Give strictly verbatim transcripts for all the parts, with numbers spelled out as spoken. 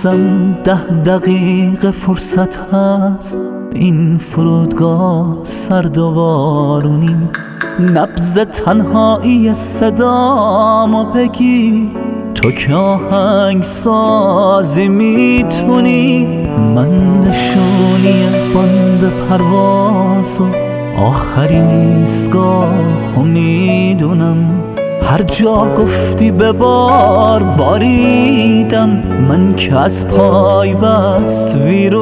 هنوزم ده دقیقه فرصت هست، این فرودگاه سرد و بارونی. نبض تنهایی صدامو بگی، تو که آهنگ سازی میتونی. من نشونی باند پرواز و آخرین ایستگاهو میدونم. هر جا گفتی ببار باریدم، من که از پای بست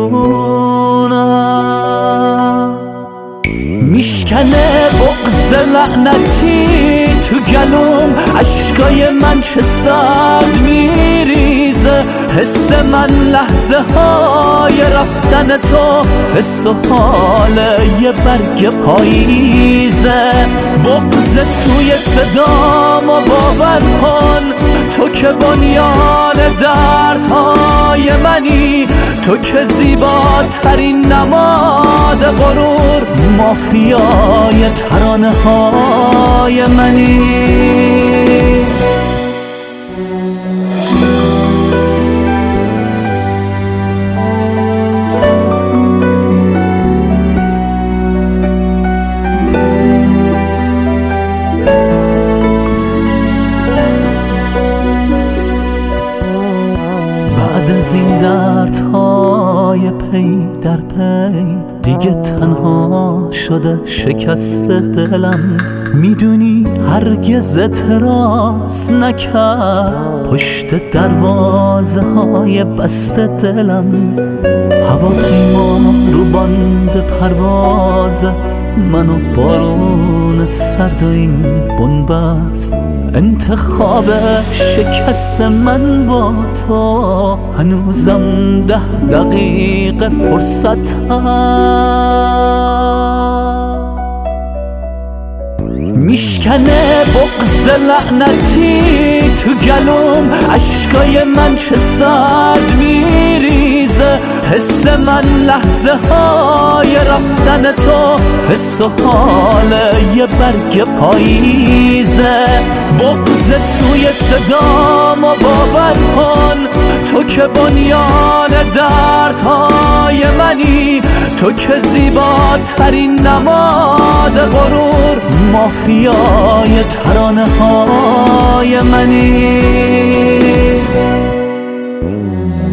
ویرونم. میشکنه بغض لعنتی تو گلوم، عشقای من چه سرد میریزه. حس من لحظه های رفتن تو، حس و حال یه برگ پاییزه. بغض توی صدام و باور کن، تو که بنیان دردهای منی. تو که زیباترین نماد غرور، مافیای ترانه های منی. بعد از این دردهای پی در پی، دیگه تنها شده شکست دلم. میدونی هرگز اعتراض نکرد پشت دروازه های بسته دلم. هواپیما رو باند پرواز، منو بارون سرد و این بنبست. انتخاب شکست من با تو، هنوزم ده دقیقه فرصت هست. میشکنه بغض لعنتی تو گلوم، عشقای من چه سرد میریزه. حس من لحظه های رفتن تو، حس و حال یه برگ پاییزه. بغض توی صدام و باور کن، تو که بنیان دردهای منی. تو که زیباترین نماد غرور، مافیای ترانه های منی.